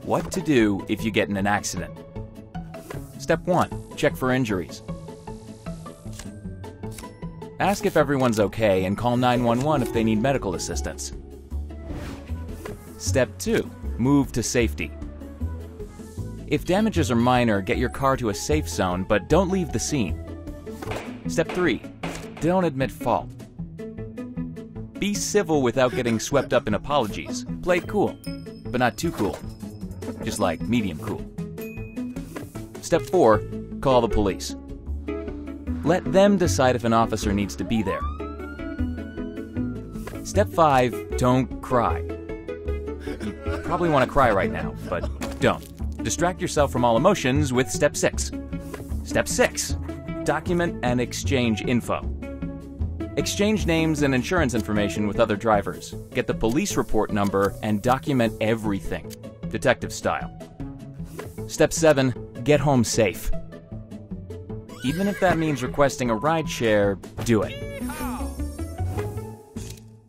What to do if you get in an accident. Step 1. Check for injuries. Ask if everyone's okay and call 911 if they need medical assistance. Step 2. Move to safety. If damages are minor, get your car to a safe zone, but don't leave the scene. Step 3. Don't admit fault. Be civil without getting swept up in apologies. Play cool, but not too cool. Just like medium cool. Step 4. Call the police. Let them decide if an officer needs to be there. Step 5. Don't cry. You probably want to cry right now, but don't. Distract yourself from all emotions with Step 6. Step 6. Document and exchange info. Exchange names and insurance information with other drivers. Get the police report number and document everything, detective style. Step 7. Get home safe. Even if that means requesting a ride share, do it.